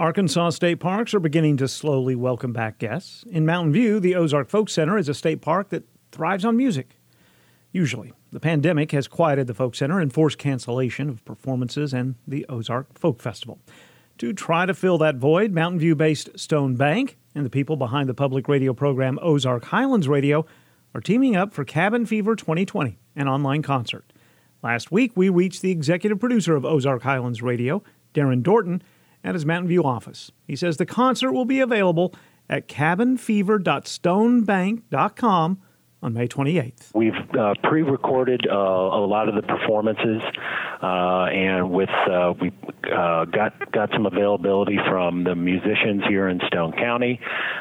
Arkansas state parks are beginning to slowly welcome back guests. In Mountain View, the Ozark Folk Center is a state park that thrives on music. Usually, the pandemic has quieted the Folk Center and forced cancellation of performances and the Ozark Folk Festival. To try to fill that void, Mountain View-based Stone Bank and the people behind the public radio program Ozark Highlands Radio are teaming up for Cabin Fever 2020, an online concert. Last week, we reached the executive producer of Ozark Highlands Radio, Darren Dorton, at his Mountain View office. He says the concert will be available at cabinfever.stonebank.com on May 28th. We've pre-recorded a lot of the performances, and we got some availability from the musicians here in Stone County.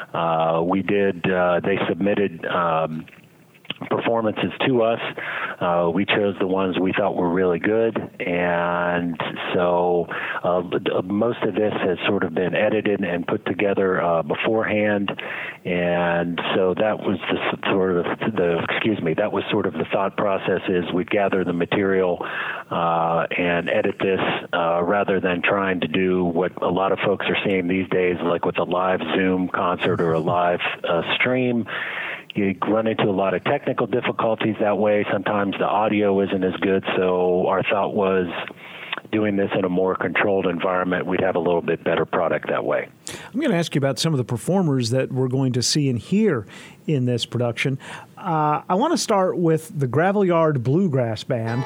They submitted performances to us. We chose the ones we thought were really good, and so most of this has sort of been edited and put together beforehand, and so that was the thought process is we'd gather the material and edit this rather than trying to do what a lot of folks are seeing these days, like with a live Zoom concert or a live stream. You run into a lot of technical difficulties that way. Sometimes the audio isn't as good, so our thought was doing this in a more controlled environment, we'd have a little bit better product that way. I'm going to ask you about some of the performers that we're going to see and hear in this production. I want to start with the Gravel Yard Bluegrass Band.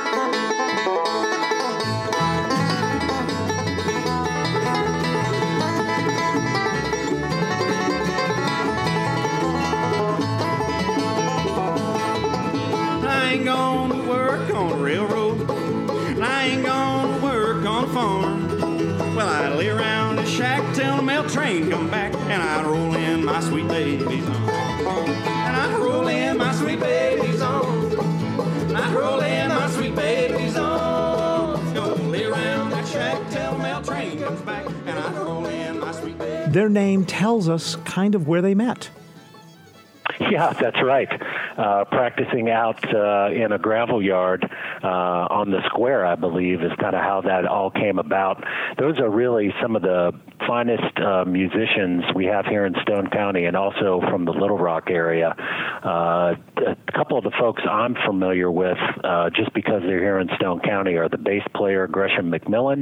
Train come back and I'd roll in my sweet baby's arms. And I'd roll in my sweet baby's arms. I'd roll in my sweet baby's arms. Go lay around that shack till the mail train comes back and I'd roll in my sweet baby. Their name tells us kind of where they met. Yeah, that's right. Practicing out in a gravel yard on the square, I believe, is kind of how that all came about. Those are really some of the finest musicians we have here in Stone County and also from the Little Rock area. A couple of the folks I'm familiar with, just because they're here in Stone County, are the bass player Gresham McMillan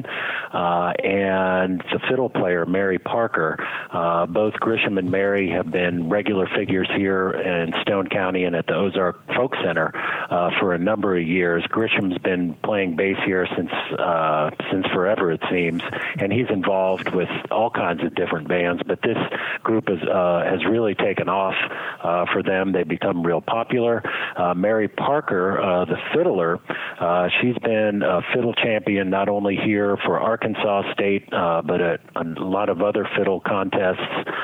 and the fiddle player Mary Parker. Both Gresham and Mary have been regular figures here in Stone County and at the Ozark Folk Center for a number of years. Gresham's been playing bass here since forever, it seems, and he's involved with all kinds of different bands, but this group has really taken off for them. They've become real popular. Mary Parker, the fiddler, she's been a fiddle champion not only here for Arkansas State, but at a lot of other fiddle contests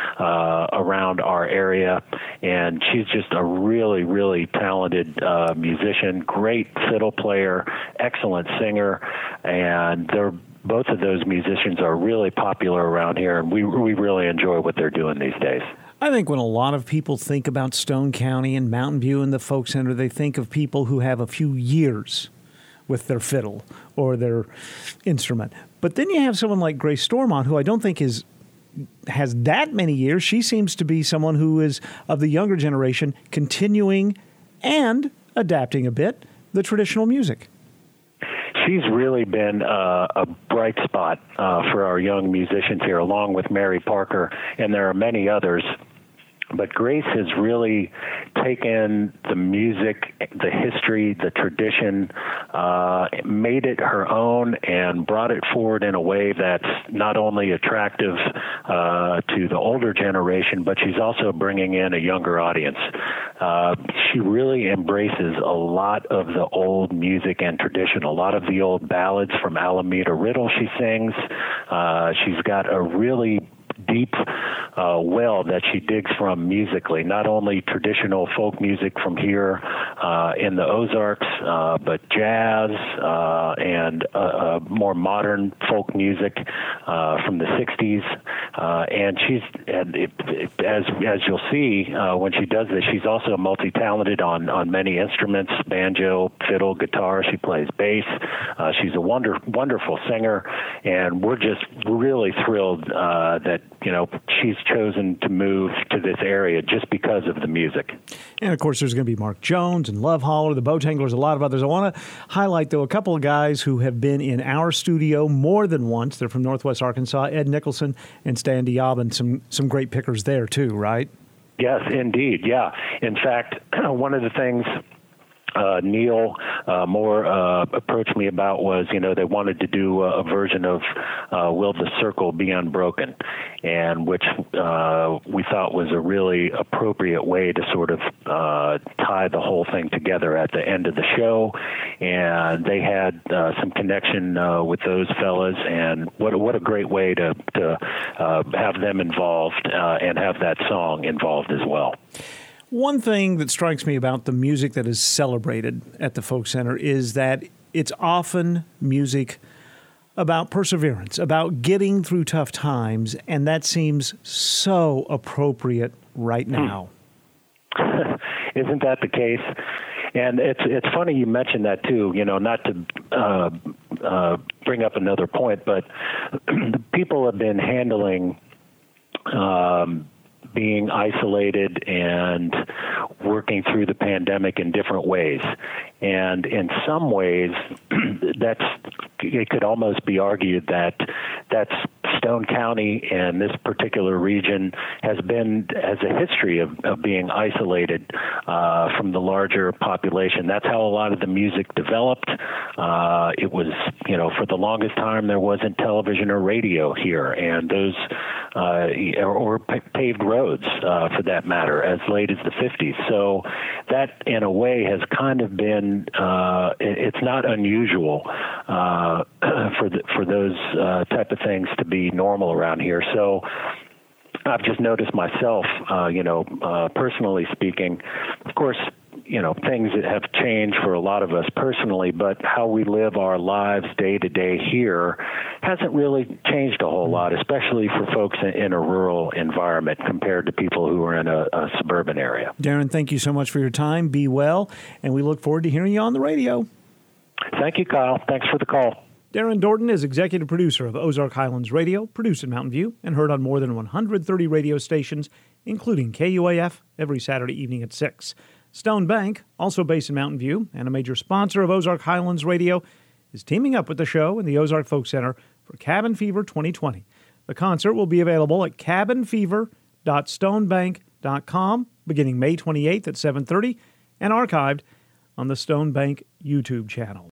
around our area, and she's just a really, really talented musician, great fiddle player, excellent singer, and both of those musicians are really popular around here, and we really enjoy what they're doing these days. I think when a lot of people think about Stone County and Mountain View and the Folk Center, they think of people who have a few years with their fiddle or their instrument. But then you have someone like Grace Stormont, who I don't think has that many years. She seems to be someone who is of the younger generation, continuing and adapting a bit the traditional music. She's really been a bright spot for our young musicians here, along with Mary Parker, and there are many others. But Grace has really taken the music, the history, the tradition, made it her own and brought it forward in a way that's not only attractive to the older generation, but she's also bringing in a younger audience. She really embraces a lot of the old music and tradition, a lot of the old ballads from Alameda Riddle she sings. She's got a really deep well that she digs from musically, not only traditional folk music from here in the Ozarks, but jazz and more modern folk music from the 60s. And as you'll see when she does this, she's also multi-talented on many instruments: banjo, fiddle, guitar. She plays bass. She's a wonderful singer, and we're just really thrilled that she's chosen to move to this area just because of the music. And of course, there's going to be Mark Jones and Love Holler, the Botanglers, a lot of others. I want to highlight, though, a couple of guys who have been in our studio more than once. They're from Northwest Arkansas: Ed Nicholson and Stan Diabin. Some great pickers there too, right? Yes, indeed. Yeah. In fact, one of the things Neil Moore approached me about was, they wanted to do a version of Will the Circle Be Unbroken, and which we thought was a really appropriate way to sort of tie the whole thing together at the end of the show. And they had some connection with those fellas, and what a great way to have them involved and have that song involved as well. One thing that strikes me about the music that is celebrated at the Folk Center is that it's often music about perseverance, about getting through tough times, and that seems so appropriate right now. Isn't that the case? And it's funny you mentioned that too. Not to bring up another point, but people have been handling being isolated and working through the pandemic in different ways. And in some ways, it could almost be argued that Stone County and this particular region has a history of being isolated from the larger population. That's how a lot of the music developed. It was, for the longest time, there wasn't television or radio here, and those or paved roads, for that matter, as late as the 50s. So that, in a way, has kind of been, it's not unusual for those type of things to be normal around here. So I've just noticed myself, personally speaking, of course, things that have changed for a lot of us personally, but how we live our lives day to day here hasn't really changed a whole lot, especially for folks in a rural environment compared to people who are in a suburban area. Darren, thank you so much for your time. Be well, and we look forward to hearing you on the radio. Thank you, Kyle. Thanks for the call. Darren Dorton is executive producer of Ozark Highlands Radio, produced in Mountain View, and heard on more than 130 radio stations, including KUAF, every Saturday evening at 6. Stone Bank, also based in Mountain View and a major sponsor of Ozark Highlands Radio, is teaming up with the show and the Ozark Folk Center for Cabin Fever 2020. The concert will be available at cabinfever.stonebank.com beginning May 28th at 7:30 and archived on the Stone Bank YouTube channel.